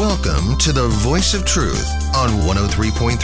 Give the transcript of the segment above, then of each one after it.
Welcome to the Voice of Truth on 103.3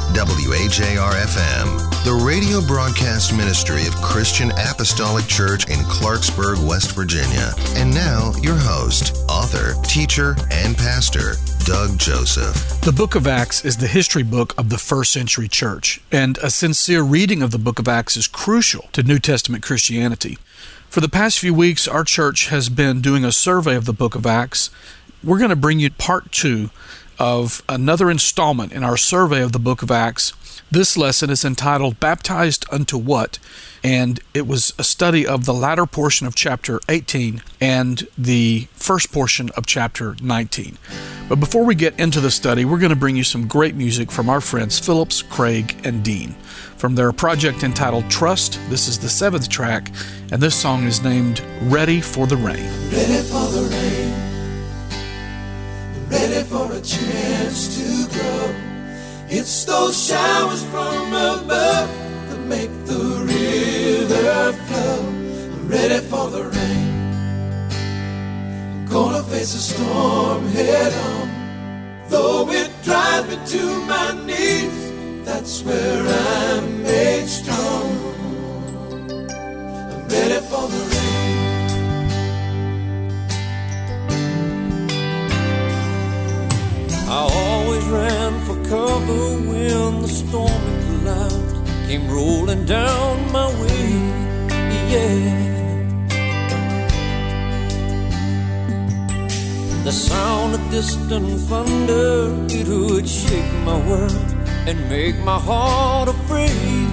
WAJR-FM, the radio broadcast ministry of Christian Apostolic Church in Clarksburg, West Virginia. And now, your host, author, teacher, and pastor, Doug Joseph. The book of Acts is the history book of the first century church, and a sincere reading of the book of Acts is crucial to New Testament Christianity. For the past few weeks, our church has been doing a survey of the book of Acts. We're going to bring you part 2 of another installment in our survey of the book of Acts. This lesson is entitled Baptized Unto What? And it was a study of the latter portion of chapter 18 and the first portion of chapter 19. But before we get into the study, we're going to bring you some great music from our friends Phillips, Craig, and Dean. From their project entitled Trust, this is the 7th track, and this song is named Ready for the Rain. Ready for the rain, ready for a chance to grow. It's those showers from above that make the river flow. I'm ready for the rain, I'm gonna face a storm head on. Though it drives me to my knees, that's where I'm made strong. I'm ready for the rain. I always ran for cover when the stormy clouds came rolling down my way, yeah. The sound of distant thunder, it would shake my world and make my heart afraid.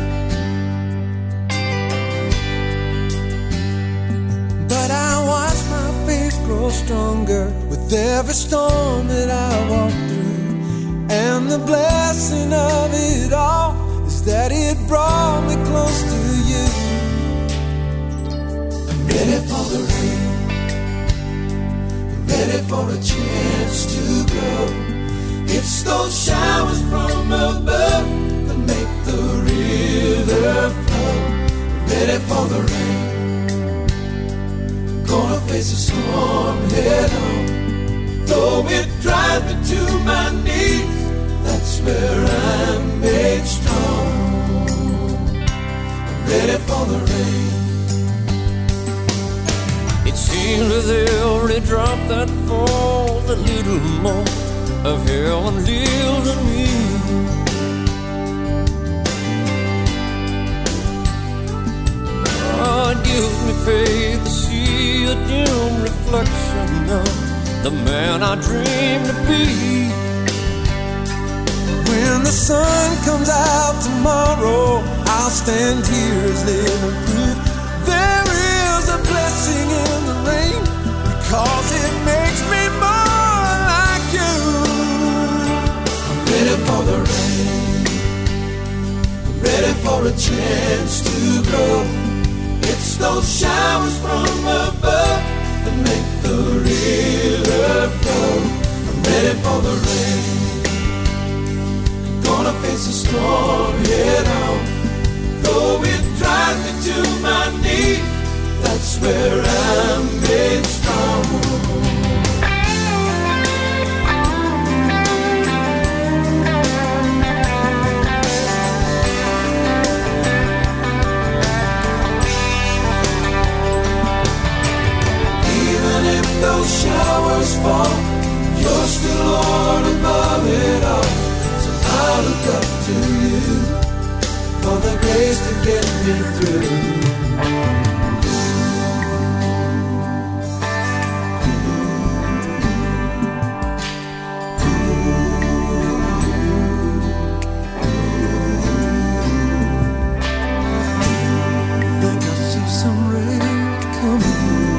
But I watched my faith grow stronger with every storm that I walk through. And the blessing of it all is that it brought me close to you. I'm ready for the rain, I'm ready for a chance to grow. It's those showers from above that make the river flow. I'm ready for the rain, I'm gonna face a storm head on. Though it drives me to my knees, that's where I'm made strong. I'm ready for the rain. It seems with every drop that falls, a little more of heaven lives in me. God gives me faith to see a dim reflection of the man I dream to be. When the sun comes out tomorrow, I'll stand here as living proof. There is a blessing in the rain, because it makes me more like you. I'm ready for the rain, I'm ready for a chance to grow. It's those showers from above that make the river flow. I'm ready for the rain, I'm gonna face a storm head on. Though it drives me to my knees, that's where I'm made strong. Those showers fall, you're still Lord above it all. So I look up to you for the grace to get me through. Think I see some rain coming.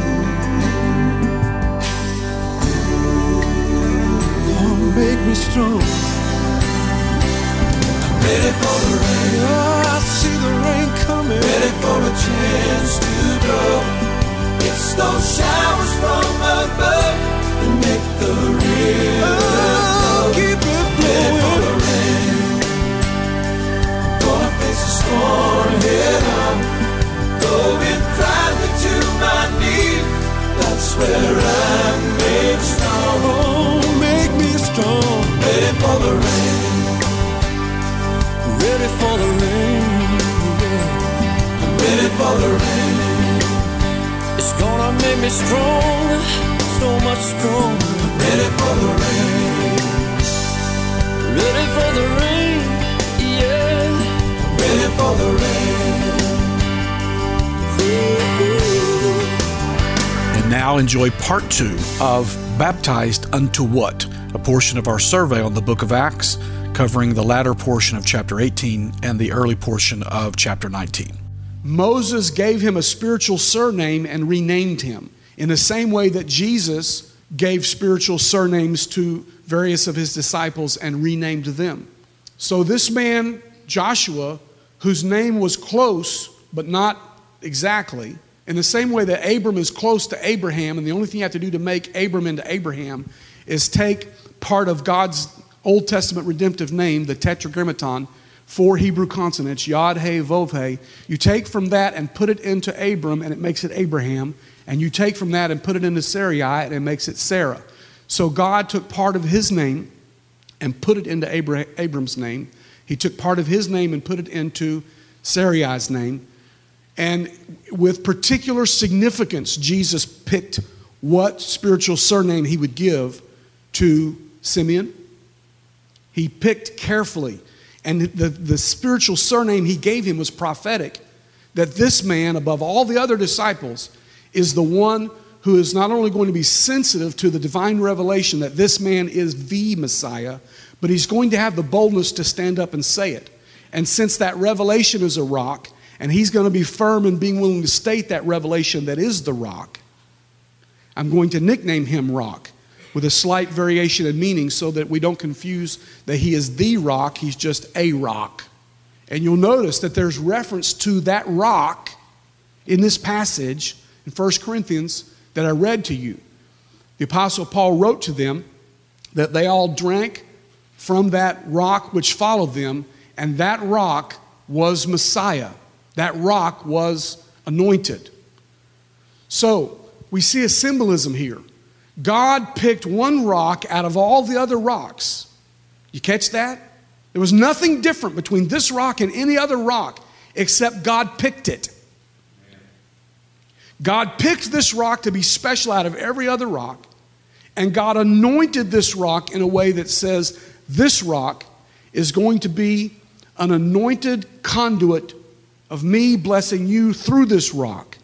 Make me strong. I'm ready for the rain. Oh, I see the rain coming. Ready for a chance to grow. It's those showers from above that make the river flow. Keep it flowing. Ready for the rain, gonna face a storm head on. Though it drives me to my knees, that's where I'm made strong. Oh, enjoy part 2 of Baptized Unto What, a portion of our survey on the book of Acts, covering the latter portion of chapter 18 and the early portion of chapter 19. Moses gave him a spiritual surname and renamed him in the same way that Jesus gave spiritual surnames to various of his disciples and renamed them. So this man, Joshua, whose name was close but not exactly, in the same way that Abram is close to Abraham, and the only thing you have to do to make Abram into Abraham is take part of God's Old Testament redemptive name, the Tetragrammaton, 4 Hebrew consonants, Yod, He, Vov, He. You take from that and put it into Abram, and it makes it Abraham. And you take from that and put it into Sarai, and it makes it Sarah. So God took part of his name and put it into Abram's name. He took part of his name and put it into Sarai's name. And with particular significance, Jesus picked what spiritual surname he would give to Simeon. He picked carefully. And the spiritual surname he gave him was prophetic, that this man, above all the other disciples, is the one who is not only going to be sensitive to the divine revelation that this man is the Messiah, but he's going to have the boldness to stand up and say it. And since that revelation is a rock, and he's going to be firm in being willing to state that revelation that is the rock, I'm going to nickname him Rock, with a slight variation in meaning so that we don't confuse that he is the rock, he's just a rock. And you'll notice that there's reference to that rock in this passage in 1 Corinthians that I read to you. The Apostle Paul wrote to them that they all drank from that rock which followed them, and that rock was Messiah. That rock was anointed. So we see a symbolism here. God picked one rock out of all the other rocks. You catch that? There was nothing different between this rock and any other rock except God picked it. God picked this rock to be special out of every other rock, and God anointed this rock in a way that says this rock is going to be an anointed conduit of me blessing you through this rock.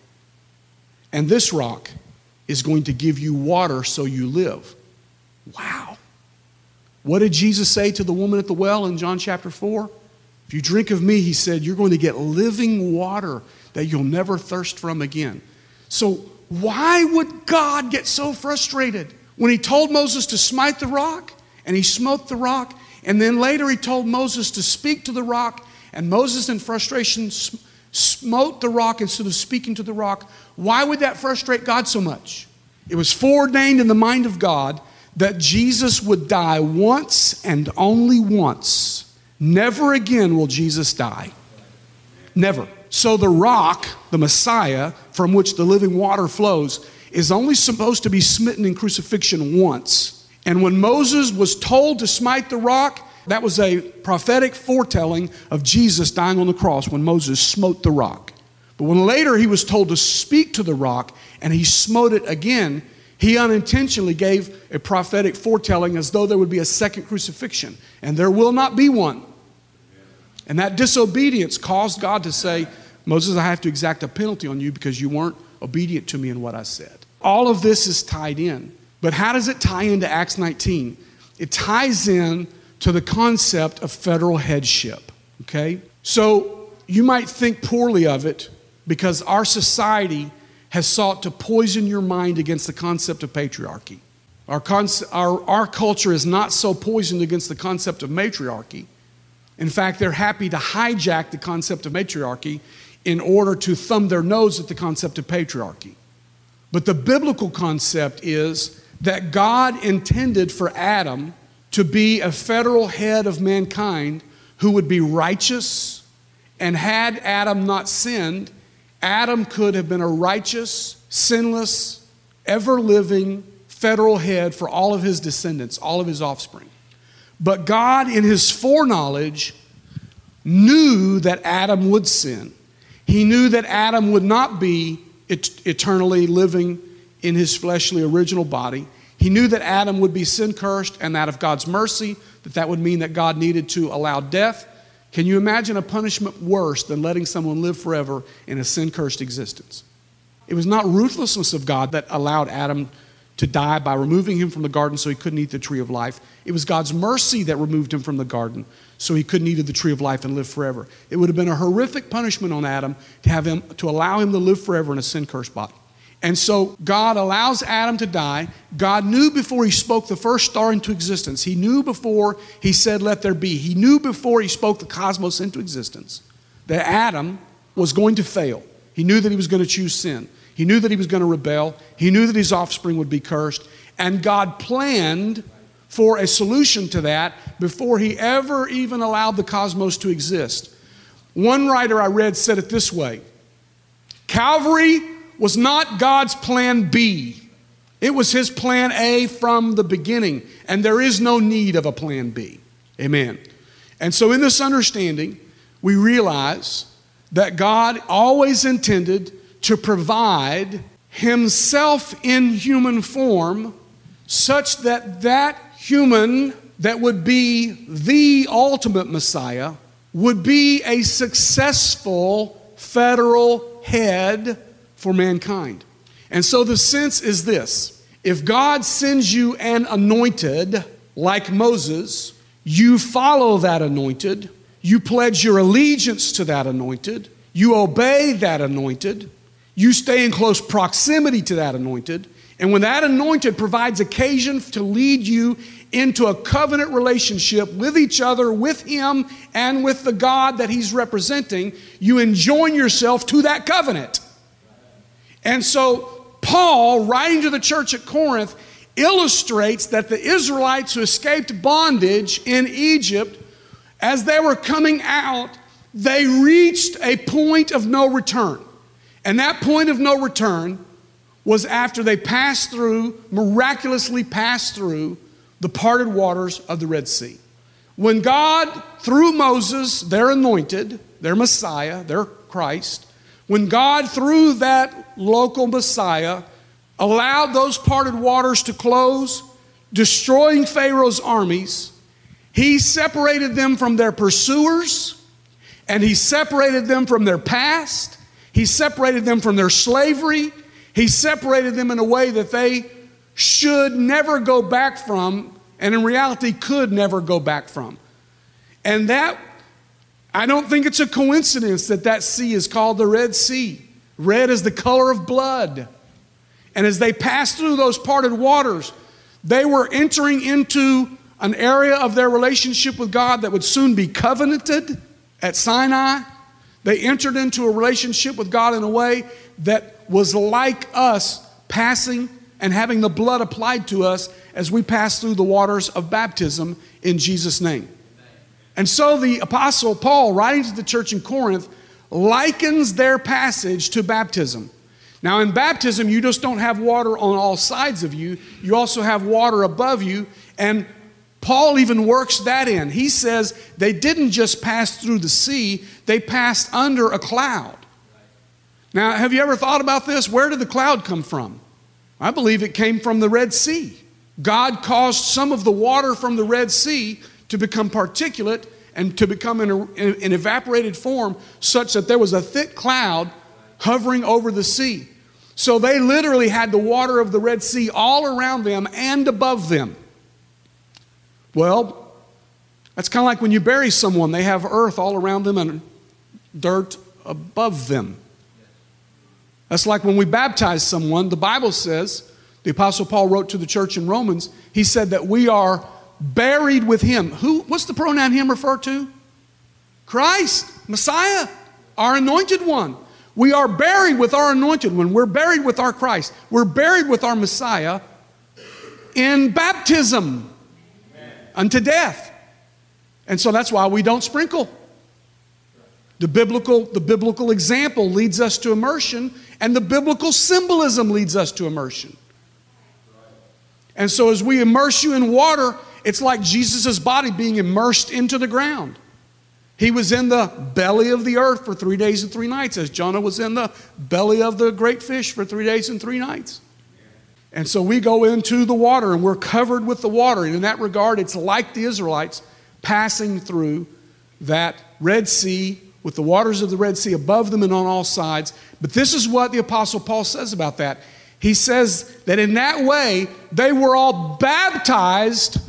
And this rock is going to give you water so you live. Wow. What did Jesus say to the woman at the well in John chapter 4? If you drink of me, he said, you're going to get living water that you'll never thirst from again. So why would God get so frustrated when he told Moses to smite the rock, and he smote the rock, and then later he told Moses to speak to the rock, and Moses in frustration smote the rock instead of speaking to the rock? Why would that frustrate God so much? It was foreordained in the mind of God that Jesus would die once and only once. Never again will Jesus die. Never. So the rock, the Messiah, from which the living water flows, is only supposed to be smitten in crucifixion once. And when Moses was told to smite the rock, that was a prophetic foretelling of Jesus dying on the cross when Moses smote the rock. But when later he was told to speak to the rock and he smote it again, he unintentionally gave a prophetic foretelling as though there would be a second crucifixion. And there will not be one. And that disobedience caused God to say, Moses, I have to exact a penalty on you because you weren't obedient to me in what I said. All of this is tied in. But how does it tie into Acts 19? It ties in to the concept of federal headship. Okay? So you might think poorly of it because our society has sought to poison your mind against the concept of patriarchy. Our culture is not so poisoned against the concept of matriarchy. In fact, they're happy to hijack the concept of matriarchy in order to thumb their nose at the concept of patriarchy. But the biblical concept is that God intended for Adam to be a federal head of mankind who would be righteous, and had Adam not sinned, Adam could have been a righteous, sinless, ever-living federal head for all of his descendants, all of his offspring. But God, in his foreknowledge, knew that Adam would sin. He knew that Adam would not be eternally living in his fleshly original body. He knew that Adam would be sin-cursed, and that of God's mercy, that would mean that God needed to allow death. Can you imagine a punishment worse than letting someone live forever in a sin-cursed existence? It was not ruthlessness of God that allowed Adam to die by removing him from the garden so he couldn't eat the tree of life. It was God's mercy that removed him from the garden so he couldn't eat of the tree of life and live forever. It would have been a horrific punishment on Adam to allow him to live forever in a sin-cursed body. And so God allows Adam to die. God knew before he spoke the first star into existence. He knew before he said, let there be. He knew before he spoke the cosmos into existence that Adam was going to fail. He knew that he was going to choose sin. He knew that he was going to rebel. He knew that his offspring would be cursed. And God planned for a solution to that before he ever even allowed the cosmos to exist. One writer I read said it this way: Calvary was not God's plan B. It was his plan A from the beginning. And there is no need of a plan B. Amen. And so in this understanding, we realize that God always intended to provide himself in human form such that that human that would be the ultimate Messiah would be a successful federal head for mankind. And so the sense is this: if God sends you an anointed like Moses, you follow that anointed, you pledge your allegiance to that anointed, you obey that anointed, you stay in close proximity to that anointed, and when that anointed provides occasion to lead you into a covenant relationship with each other, with him, and with the God that he's representing, you enjoin yourself to that covenant. And so Paul, writing to the church at Corinth, illustrates that the Israelites who escaped bondage in Egypt, as they were coming out, they reached a point of no return. And that point of no return was after they miraculously passed through the parted waters of the Red Sea. When God, through Moses, their anointed, their Messiah, their Christ, when God, through that local Messiah, allowed those parted waters to close, destroying Pharaoh's armies, he separated them from their pursuers, and he separated them from their past. He separated them from their slavery. He separated them in a way that they should never go back from, and in reality could never go back from. And that, I don't think it's a coincidence that that sea is called the Red Sea. Red is the color of blood. And as they passed through those parted waters, they were entering into an area of their relationship with God that would soon be covenanted at Sinai. They entered into a relationship with God in a way that was like us passing and having the blood applied to us as we pass through the waters of baptism in Jesus' name. And so the Apostle Paul, writing to the church in Corinth, likens their passage to baptism. Now in baptism, you just don't have water on all sides of you. You also have water above you. And Paul even works that in. He says they didn't just pass through the sea, they passed under a cloud. Now, have you ever thought about this? Where did the cloud come from? I believe it came from the Red Sea. God caused some of the water from the Red Sea to become particulate and to become in evaporated form such that there was a thick cloud hovering over the sea. So they literally had the water of the Red Sea all around them and above them. Well, that's kind of like when you bury someone, they have earth all around them and dirt above them. That's like when we baptize someone. The Bible says, the Apostle Paul wrote to the church in Romans, he said that we are buried with him. What's the pronoun him refer to? Christ, Messiah, our anointed one. We are buried with our anointed one. We're buried with our Christ. We're buried with our Messiah in baptism unto death. And so that's why we don't sprinkle. The biblical example leads us to immersion, and the biblical symbolism leads us to immersion. And so as we immerse you in water, it's like Jesus' body being immersed into the ground. He was in the belly of the earth for 3 days and 3 nights, as Jonah was in the belly of the great fish for 3 days and 3 nights. And so we go into the water and we're covered with the water. And in that regard, it's like the Israelites passing through that Red Sea with the waters of the Red Sea above them and on all sides. But this is what the Apostle Paul says about that. He says that in that way, they were all baptized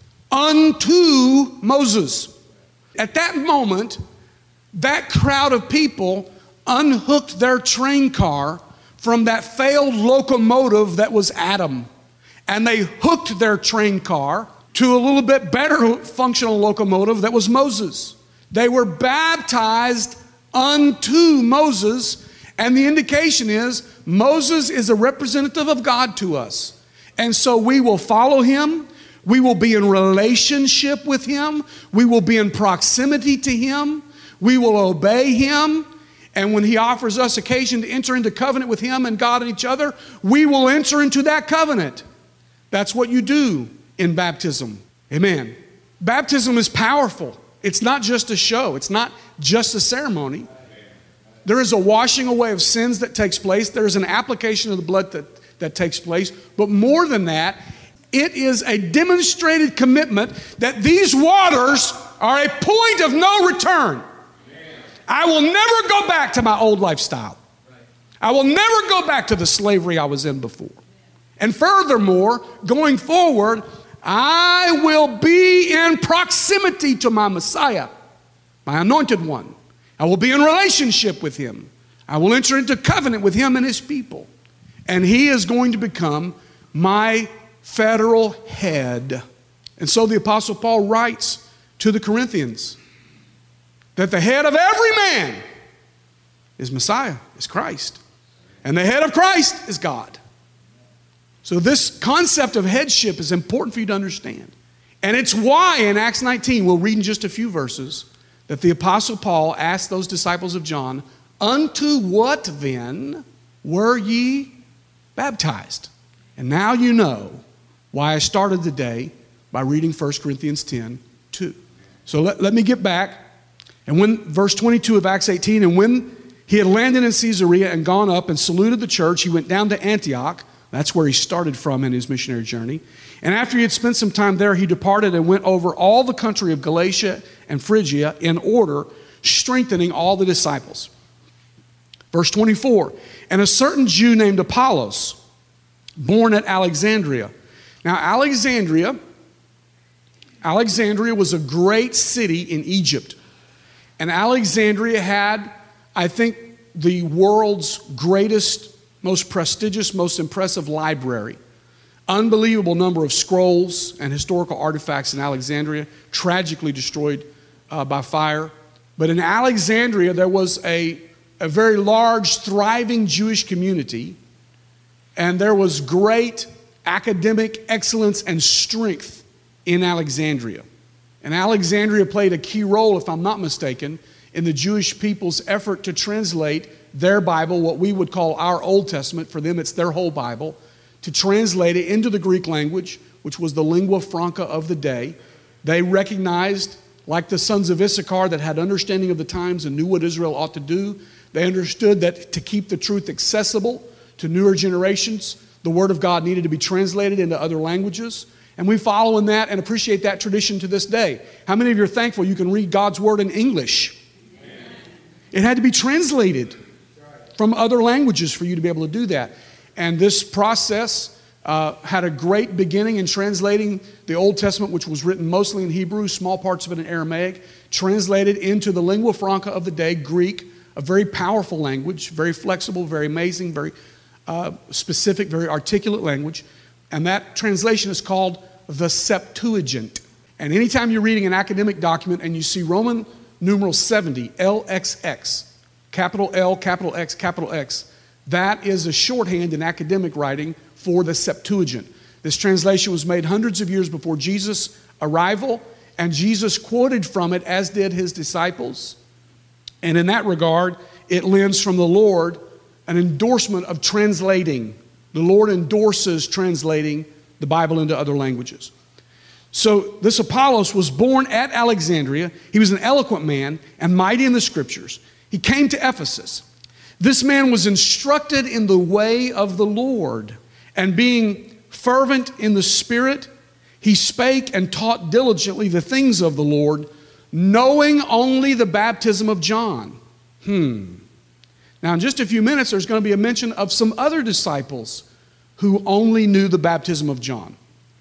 unto Moses. At that moment, that crowd of people unhooked their train car from that failed locomotive that was Adam. And they hooked their train car to a little bit better functional locomotive that was Moses. They were baptized unto Moses, and the indication is Moses is a representative of God to us. And so we will follow him. We will be in relationship with him. We will be in proximity to him. We will obey him. And when he offers us occasion to enter into covenant with him and God and each other, we will enter into that covenant. That's what you do in baptism. Amen. Baptism is powerful. It's not just a show. It's not just a ceremony. There is a washing away of sins that takes place. There is an application of the blood that takes place. But more than that, it is a demonstrated commitment that these waters are a point of no return. I will never go back to my old lifestyle. I will never go back to the slavery I was in before. And furthermore, going forward, I will be in proximity to my Messiah, my anointed one. I will be in relationship with him. I will enter into covenant with him and his people. And he is going to become my federal head. And so the Apostle Paul writes to the Corinthians that the head of every man is Messiah, is Christ. And the head of Christ is God. So this concept of headship is important for you to understand. And it's why in Acts 19, we'll read in just a few verses, that the Apostle Paul asked those disciples of John, unto what then were ye baptized? And now you know why I started the day by reading 1 Corinthians 10:2. So let me get back. And when, verse 22 of Acts 18, and when he had landed in Caesarea and gone up and saluted the church, he went down to Antioch. That's where he started from in his missionary journey. And after he had spent some time there, he departed and went over all the country of Galatia and Phrygia in order, strengthening all the disciples. Verse 24, and a certain Jew named Apollos, born at Alexandria. Now, Alexandria was a great city in Egypt. And Alexandria had, I think, the world's greatest, most prestigious, most impressive library. Unbelievable number of scrolls and historical artifacts in Alexandria, tragically destroyed by fire. But in Alexandria, there was a very large, thriving Jewish community, and there was great academic excellence and strength in Alexandria. And Alexandria played a key role, if I'm not mistaken, in the Jewish people's effort to translate their Bible, what we would call our Old Testament. For them, it's their whole Bible, to translate it into the Greek language, which was the lingua franca of the day. They recognized, like the sons of Issachar that had understanding of the times and knew what Israel ought to do, they understood that to keep the truth accessible to newer generations, the Word of God needed to be translated into other languages. And we follow in that and appreciate that tradition to this day. How many of you are thankful you can read God's Word in English? Amen. It had to be translated from other languages for you to be able to do that. And this process had a great beginning in translating the Old Testament, which was written mostly in Hebrew, small parts of it in Aramaic, translated into the lingua franca of the day, Greek, a very powerful language, very flexible, very amazing, very specific, very articulate language. And that translation is called the Septuagint. And anytime you're reading an academic document and you see Roman numeral 70, LXX, capital L, capital X, capital X, that is a shorthand in academic writing for the Septuagint. This translation was made hundreds of years before Jesus' arrival, and Jesus quoted from it, as did his disciples. And in that regard, it lends from the Lord an endorsement of translating. The Lord endorses translating the Bible into other languages. So this Apollos was born at Alexandria. He was an eloquent man and mighty in the Scriptures. He came to Ephesus. This man was instructed in the way of the Lord, and being fervent in the Spirit, he spake and taught diligently the things of the Lord, knowing only the baptism of John. Now, in just a few minutes, there's going to be a mention of some other disciples who only knew the baptism of John.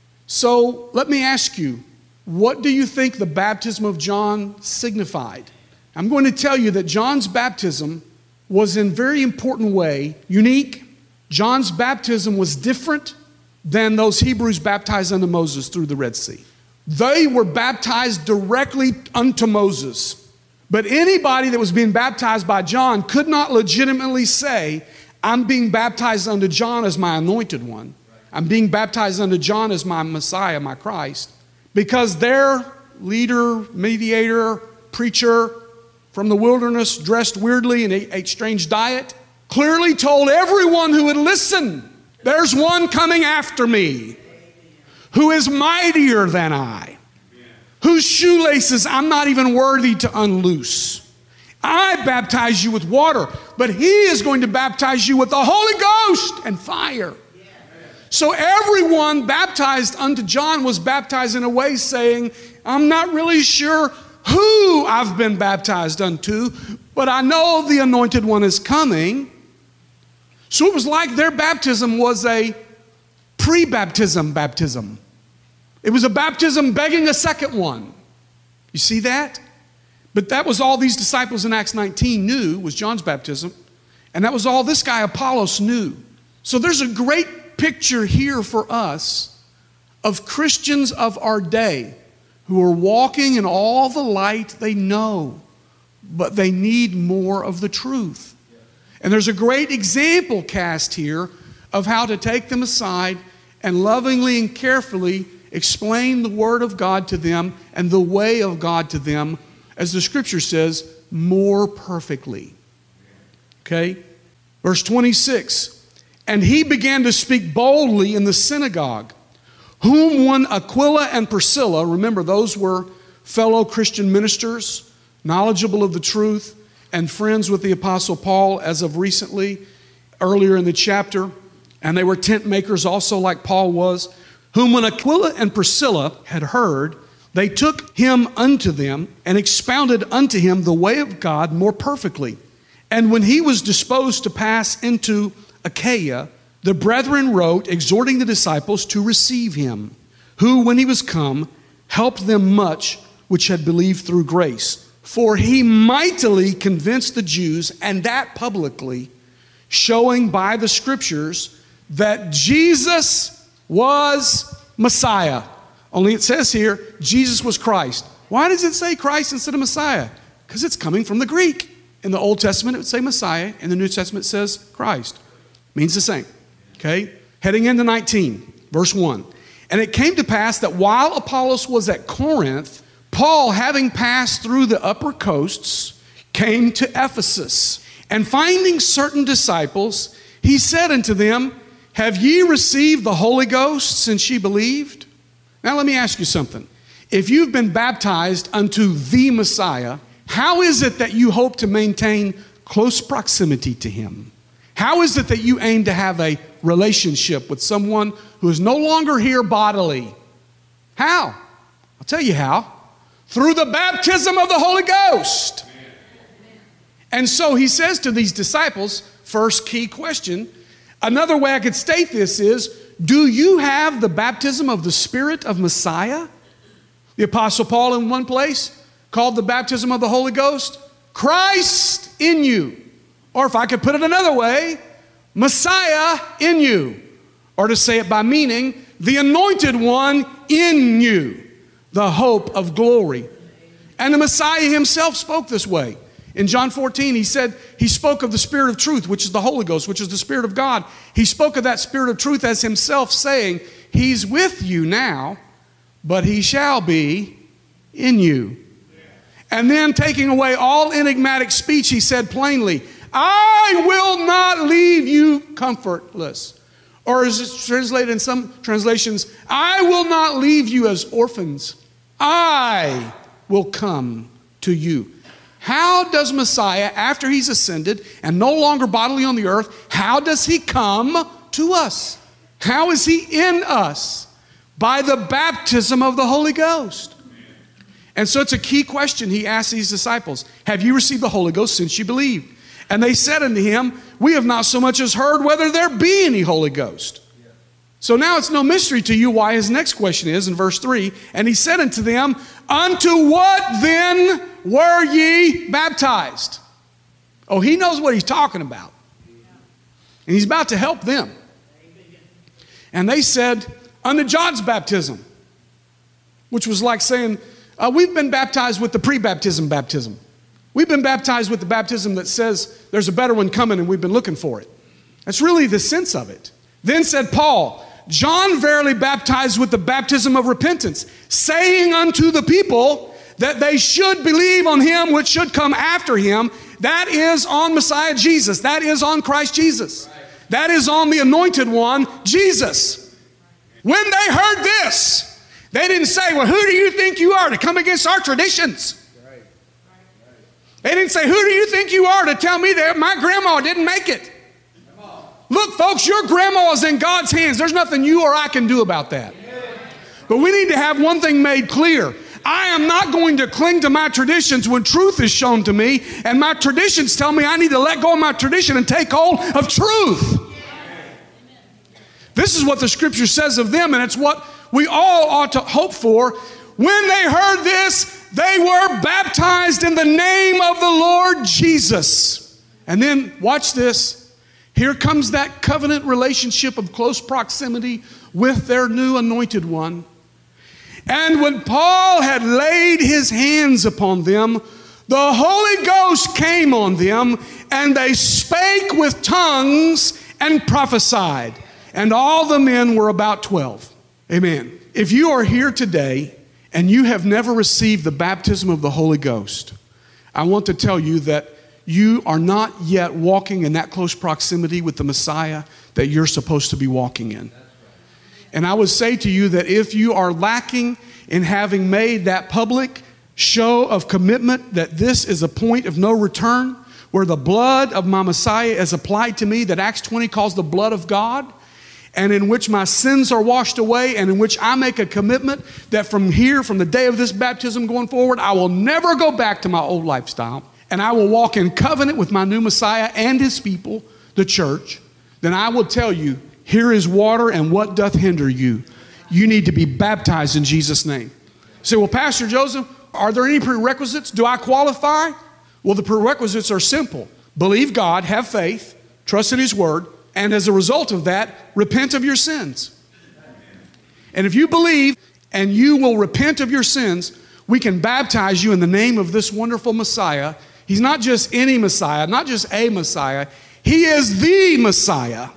So let me ask you, what do you think the baptism of John signified? I'm going to tell you that John's baptism was in a very important way unique. John's baptism was different than those Hebrews baptized unto Moses through the Red Sea. They were baptized directly unto Moses. But anybody that was being baptized by John could not legitimately say, I'm being baptized unto John as my anointed one. I'm being baptized unto John as my Messiah, my Christ. Because their leader, mediator, preacher from the wilderness, dressed weirdly and ate strange diet, clearly told everyone who would listen, there's one coming after me who is mightier than I, whose shoelaces I'm not even worthy to unloose. I baptize you with water, but he is going to baptize you with the Holy Ghost and fire. So everyone baptized unto John was baptized in a way saying, I'm not really sure who I've been baptized unto, but I know the anointed one is coming. So it was like their baptism was a pre-baptism baptism. It was a baptism begging a second one. You see that? But that was all these disciples in Acts 19 knew was John's baptism. And that was all this guy Apollos knew. So there's a great picture here for us of Christians of our day who are walking in all the light they know, but they need more of the truth. And there's a great example cast here of how to take them aside and lovingly and carefully explain the Word of God to them and the way of God to them, as the Scripture says, more perfectly. Okay? Verse 26, and he began to speak boldly in the synagogue, whom one Aquila and Priscilla, remember those were fellow Christian ministers, knowledgeable of the truth, and friends with the Apostle Paul as of recently, earlier in the chapter, and they were tent makers also like Paul was, whom when Aquila and Priscilla had heard, they took him unto them and expounded unto him the way of God more perfectly. And when he was disposed to pass into Achaia, the brethren wrote, exhorting the disciples to receive him, who, when he was come, helped them much which had believed through grace. For he mightily convinced the Jews, and that publicly, showing by the Scriptures that Jesus was Messiah. Only it says here, Jesus was Christ. Why does it say Christ instead of Messiah? Because it's coming from the Greek. In the Old Testament, it would say Messiah. In the New Testament, it says Christ. Means the same. Okay? Heading into 19, verse 1. And it came to pass that while Apollos was at Corinth, Paul, having passed through the upper coasts, came to Ephesus. And finding certain disciples, he said unto them, have ye received the Holy Ghost since ye believed? Now let me ask you something. If you've been baptized unto the Messiah, how is it that you hope to maintain close proximity to him? How is it that you aim to have a relationship with someone who is no longer here bodily? How? I'll tell you how. Through the baptism of the Holy Ghost. And so he says to these disciples, first key question, another way I could state this is, do you have the baptism of the Spirit of Messiah? The Apostle Paul in one place called the baptism of the Holy Ghost Christ in you. Or if I could put it another way, Messiah in you. Or to say it by meaning, the anointed one in you, the hope of glory. And the Messiah himself spoke this way. In John 14, he said, he spoke of the Spirit of truth, which is the Holy Ghost, which is the Spirit of God. He spoke of that Spirit of truth as himself saying, he's with you now, but he shall be in you. And then taking away all enigmatic speech, he said plainly, I will not leave you comfortless. Or as it's translated in some translations, I will not leave you as orphans. I will come to you. How does Messiah, after he's ascended and no longer bodily on the earth, how does he come to us? How is he in us? By the baptism of the Holy Ghost. And so it's a key question he asked these disciples. Have you received the Holy Ghost since you believed? And they said unto him, we have not so much as heard whether there be any Holy Ghost. So now it's no mystery to you why his next question is in verse 3. And he said unto them, unto what then were ye baptized? Oh, he knows what he's talking about. And he's about to help them. And they said, unto John's baptism, which was like saying, we've been baptized with the pre-baptism baptism. We've been baptized with the baptism that says there's a better one coming and we've been looking for it. That's really the sense of it. Then said Paul, John verily baptized with the baptism of repentance, saying unto the people that they should believe on him which should come after him. That is on Messiah Jesus. That is on Christ Jesus. That is on the anointed one, Jesus. When they heard this, they didn't say, well, who do you think you are to come against our traditions? They didn't say, who do you think you are to tell me that my grandma didn't make it? Look, folks, your grandma is in God's hands. There's nothing you or I can do about that. But we need to have one thing made clear. I am not going to cling to my traditions when truth is shown to me, and my traditions tell me I need to let go of my tradition and take hold of truth. This is what the Scripture says of them, and it's what we all ought to hope for. When they heard this, they were baptized in the name of the Lord Jesus. And then, watch this. Here comes that covenant relationship of close proximity with their new anointed one. And when Paul had laid his hands upon them, the Holy Ghost came on them, and they spake with tongues and prophesied. And all the men were about 12. Amen. If you are here today and you have never received the baptism of the Holy Ghost, I want to tell you that you are not yet walking in that close proximity with the Messiah that you're supposed to be walking in. And I would say to you that if you are lacking in having made that public show of commitment that this is a point of no return, where the blood of my Messiah is applied to me, that Acts 20 calls the blood of God, and in which my sins are washed away, and in which I make a commitment that from here, from the day of this baptism going forward, I will never go back to my old lifestyle, and I will walk in covenant with my new Messiah and his people, the church, then I will tell you, here is water, and what doth hinder you? You need to be baptized in Jesus' name. You say, well, Pastor Joseph, are there any prerequisites? Do I qualify? Well, the prerequisites are simple. Believe God, have faith, trust in his word, and as a result of that, repent of your sins. And if you believe and you will repent of your sins, we can baptize you in the name of this wonderful Messiah. He's not just any Messiah, not just a Messiah. He is the Messiah.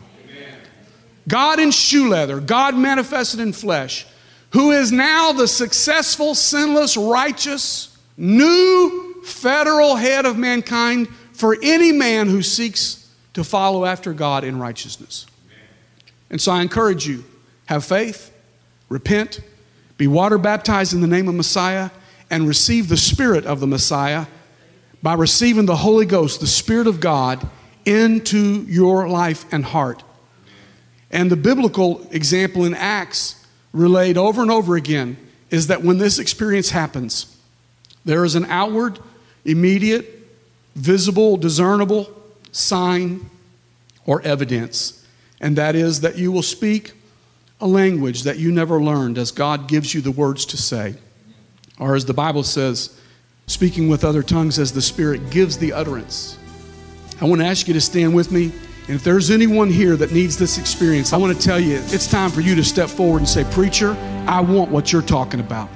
God in shoe leather, God manifested in flesh, who is now the successful, sinless, righteous, new federal head of mankind for any man who seeks to follow after God in righteousness. And so I encourage you, have faith, repent, be water baptized in the name of Messiah, and receive the Spirit of the Messiah by receiving the Holy Ghost, the Spirit of God, into your life and heart. And the biblical example in Acts, relayed over and over again, is that when this experience happens, there is an outward, immediate, visible, discernible sign or evidence. And that is that you will speak a language that you never learned as God gives you the words to say. Or as the Bible says, speaking with other tongues as the Spirit gives the utterance. I want to ask you to stand with me. And if there's anyone here that needs this experience, I want to tell you, it's time for you to step forward and say, Preacher, I want what you're talking about.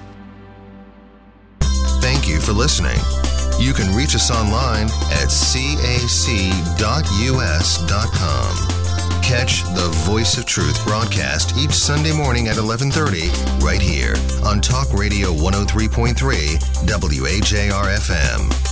Thank you for listening. You can reach us online at cac.us.com. Catch the Voice of Truth broadcast each Sunday morning at 11:30 right here on Talk Radio 103.3 WAJR FM.